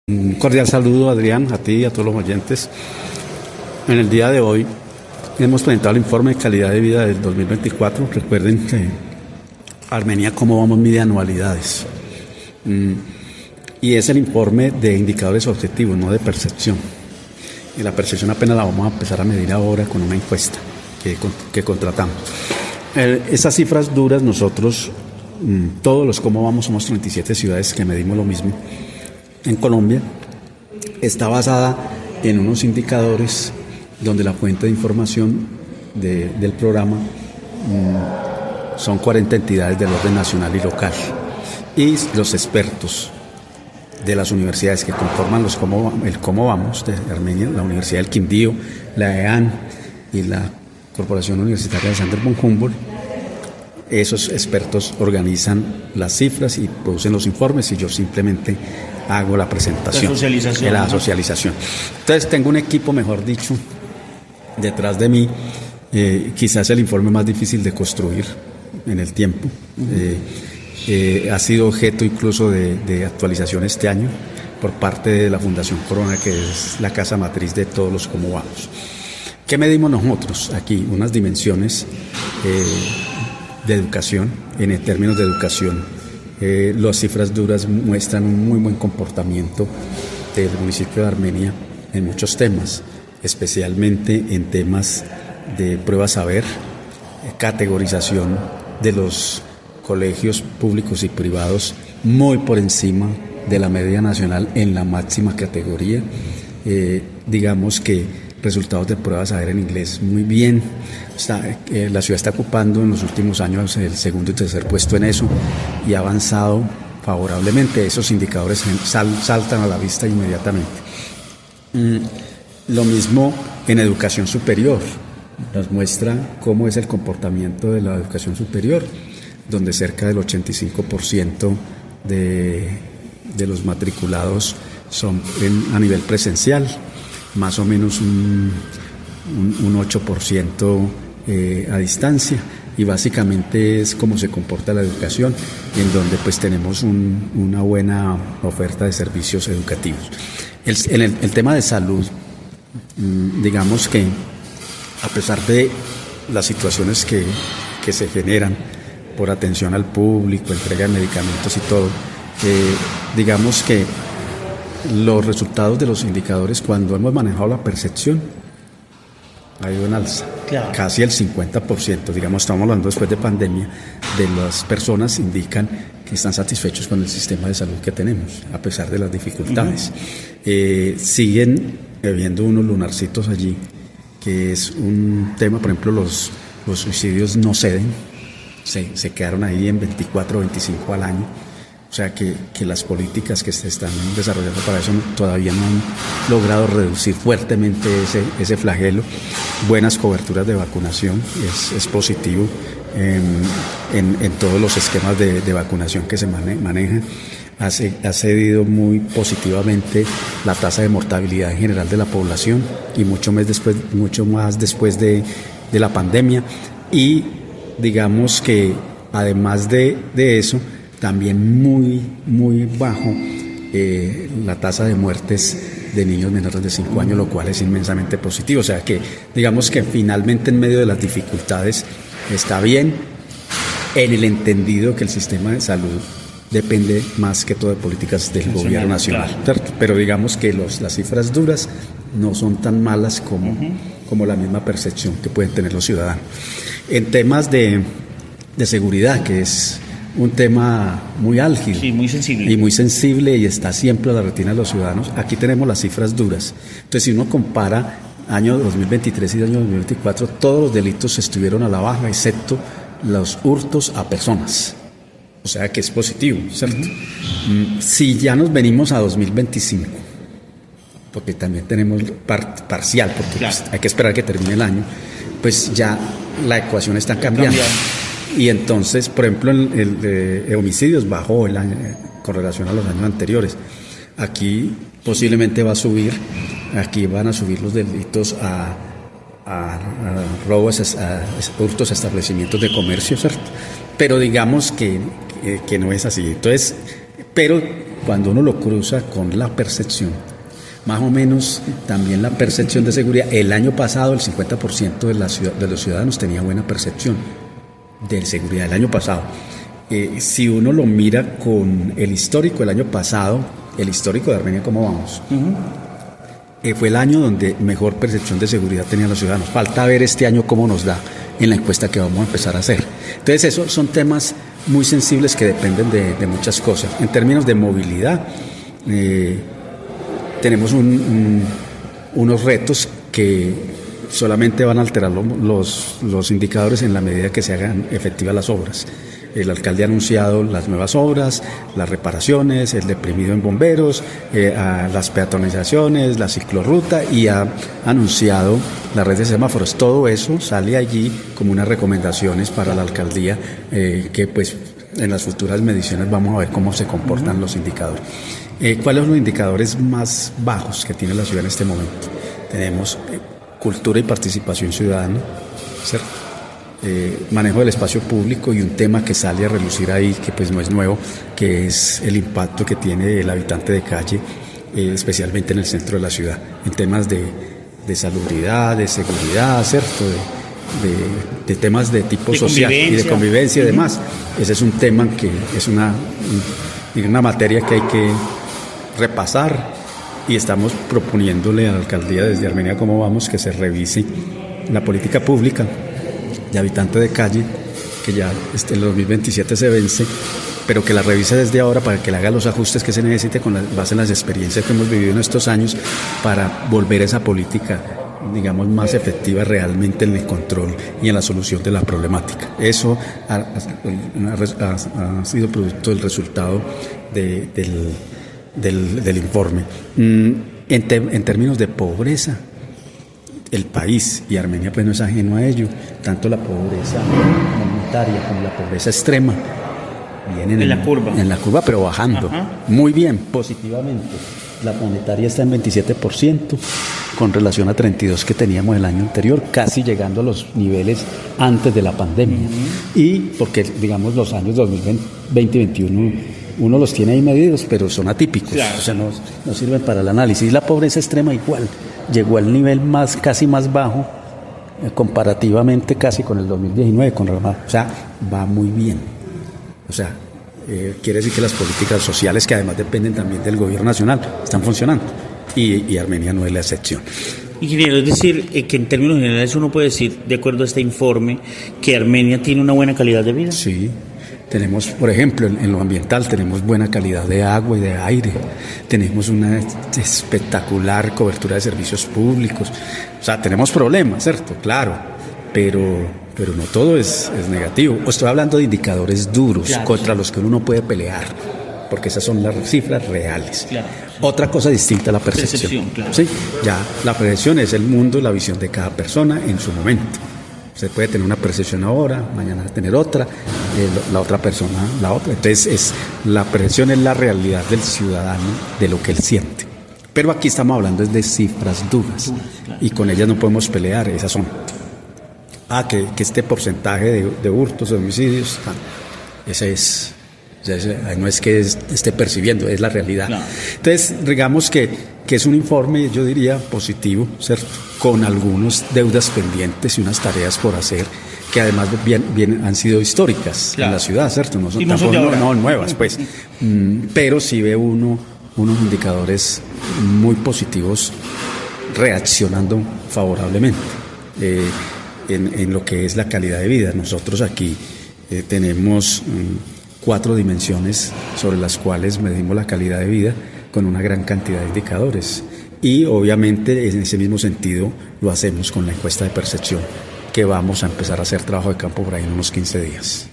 Un cordial saludo, Adrián, a ti y a todos los oyentes. En el día de hoy hemos presentado el informe de calidad de vida del 2024. Recuerden que Armenia, cómo vamos, mide anualidades. Y es el informe de indicadores objetivos, no de percepción. Y la percepción apenas la vamos a empezar a medir ahora con una encuesta que contratamos. Esas cifras duras, nosotros, todos los cómo vamos, somos 37 ciudades que medimos lo mismo. En Colombia está basada en unos indicadores donde la fuente de información del programa son 40 entidades del orden nacional y local y los expertos de las universidades que conforman el Cómo Vamos de Armenia, la Universidad del Quindío, la EAN y la Corporación Universitaria de Sander von Humboldt. Esos expertos organizan las cifras y producen los informes y yo simplemente hago la presentación. La socialización. Entonces tengo un equipo, mejor dicho, detrás de mí. Quizás el informe más difícil de construir en el tiempo. Ha sido objeto incluso de actualización este año por parte de la Fundación Corona, que es la casa matriz de todos los Cómo Vamos. ¿Qué medimos nosotros aquí? Unas dimensiones de educación, en términos de educación. Las cifras duras muestran un muy buen comportamiento del municipio de Armenia en muchos temas, especialmente en temas de prueba saber, categorización de los colegios públicos y privados muy por encima de la media nacional en la máxima categoría. Digamos que resultados de pruebas saber en inglés muy bien. La ciudad está ocupando en los últimos años el segundo y tercer puesto en eso y ha avanzado favorablemente. Esos indicadores saltan a la vista inmediatamente. Lo mismo en educación superior. Nos muestra cómo es el comportamiento de la educación superior, donde cerca del 85% de los matriculados son a nivel presencial, más o menos un 8% a distancia, y básicamente es cómo se comporta la educación, en donde pues tenemos una buena oferta de servicios educativos. En el tema de salud, digamos que a pesar de las situaciones que se generan por atención al público, entrega de medicamentos y todo, digamos que los resultados de los indicadores, cuando hemos manejado la percepción, ha ido en alza. Claro. Casi el 50%, digamos, estamos hablando después de pandemia, de las personas indican que están satisfechos con el sistema de salud que tenemos, a pesar de las dificultades. Siguen habiendo unos lunarcitos allí, que es un tema, por ejemplo, los suicidios no ceden, se quedaron ahí en 24 o 25 al año. O sea que las políticas que se están desarrollando para eso todavía no han logrado reducir fuertemente ese flagelo. Buenas coberturas de vacunación, es positivo en todos los esquemas de vacunación que se manejan. Ha cedido muy positivamente la tasa de mortalidad en general de la población y mucho más después de la pandemia. Y digamos que además de eso, también muy, muy bajo la tasa de muertes de niños menores de 5 años, lo cual es inmensamente positivo. O sea que digamos que finalmente en medio de las dificultades está bien, en el entendido que el sistema de salud depende más que todo de políticas del gobierno nacional, claro. Pero digamos que las cifras duras no son tan malas como la misma percepción que pueden tener los ciudadanos. En temas de seguridad, que es un tema muy álgido, sí, muy sensible. Y muy sensible, y está siempre a la retina de los ciudadanos. Aquí tenemos las cifras duras. Entonces, si uno compara año 2023 y año 2024, todos los delitos estuvieron a la baja, excepto los hurtos a personas. O sea que es positivo, ¿cierto? Si ya nos venimos a 2025, porque también tenemos parcial, porque claro, pues, hay que esperar que termine el año, pues ya la ecuación está cambiando. Y entonces, por ejemplo, el de homicidios bajó el año con relación a los años anteriores. Aquí posiblemente va a subir, aquí van a subir los delitos a robos, a hurtos a establecimientos de comercio, ¿cierto? Pero digamos que no es así. Entonces, Pero cuando uno lo cruza con la percepción, más o menos también la percepción de seguridad, el año pasado el 50% de los ciudadanos tenía buena percepción de seguridad el año pasado. Si uno lo mira con el histórico del año pasado, el histórico de Armenia, ¿cómo vamos? Fue el año donde mejor percepción de seguridad tenían los ciudadanos. Falta ver este año cómo nos da en la encuesta que vamos a empezar a hacer. Entonces, esos son temas muy sensibles que dependen de muchas cosas. En términos de movilidad, tenemos unos retos que solamente van a alterar los indicadores en la medida que se hagan efectivas las obras. El alcalde ha anunciado las nuevas obras, las reparaciones, el deprimido en bomberos, las peatonalizaciones, la ciclorruta, y ha anunciado la red de semáforos. Todo eso sale allí como unas recomendaciones para la alcaldía que pues en las futuras mediciones vamos a ver cómo se comportan los indicadores. ¿Cuáles son los indicadores más bajos que tiene la ciudad en este momento? Tenemos cultura y participación ciudadana, ¿cierto? Manejo del espacio público, y un tema que sale a relucir ahí, que pues no es nuevo, que es el impacto que tiene el habitante de calle, especialmente en el centro de la ciudad, en temas de salubridad, de seguridad, ¿cierto? De temas de tipo social y de convivencia y demás. Ese es un tema que es una materia que hay que repasar, y estamos proponiéndole a la alcaldía desde Armenia Cómo Vamos que se revise la política pública de habitante de calle, que ya el 2027 se vence, pero que la revise desde ahora para que le haga los ajustes que se necesite con base en las experiencias que hemos vivido en estos años, para volver esa política, digamos, más efectiva realmente en el control y en la solución de la problemática. Eso ha sido producto del resultado del informe. En términos de pobreza, el país, y Armenia pues no es ajeno a ello, tanto la pobreza monetaria como la pobreza extrema vienen en la curva, pero bajando. Ajá. Muy bien, positivamente. La monetaria está en 27% con relación a 32% que teníamos el año anterior, casi llegando a los niveles antes de la pandemia. Y porque, digamos, los años 2020 y 2021 uno los tiene ahí medidos, pero son atípicos, claro. O sea, no sirven para el análisis. La pobreza extrema igual, llegó al nivel casi más bajo, comparativamente casi con el 2019, o sea, va muy bien. O sea, quiere decir que las políticas sociales, que además dependen también del gobierno nacional, están funcionando, y Armenia no es la excepción. Ingeniero, es decir, que en términos generales uno puede decir, de acuerdo a este informe, que Armenia tiene una buena calidad de vida. Sí. Tenemos, por ejemplo, en lo ambiental, tenemos buena calidad de agua y de aire, tenemos una espectacular cobertura de servicios públicos. O sea, tenemos problemas, ¿cierto? Claro, pero no todo es negativo. Estoy hablando de indicadores duros, claro, contra los que uno no puede pelear, porque esas son las cifras reales. Claro. Otra cosa distinta a la percepción. Claro. Sí, ya la percepción es el mundo, la visión de cada persona en su momento. Se puede tener una percepción ahora, mañana tener otra, la otra persona la otra. Entonces, la percepción es la realidad del ciudadano, de lo que él siente. Pero aquí estamos hablando de cifras duras, claro, y con ellas no podemos pelear. Esas son, que este porcentaje de hurtos, de homicidios, ese es, no es que esté percibiendo, es la realidad. Claro. Entonces, digamos que es un informe, yo diría, positivo, ¿cierto? Con algunas deudas pendientes y unas tareas por hacer, que además bien han sido históricas, claro, en la ciudad, ¿cierto? No son tampoco no nuevas, pues. Pero sí ve unos indicadores muy positivos reaccionando favorablemente en lo que es la calidad de vida. Nosotros aquí tenemos 4 dimensiones sobre las cuales medimos la calidad de vida, con una gran cantidad de indicadores, y obviamente en ese mismo sentido lo hacemos con la encuesta de percepción, que vamos a empezar a hacer trabajo de campo por ahí en unos 15 días.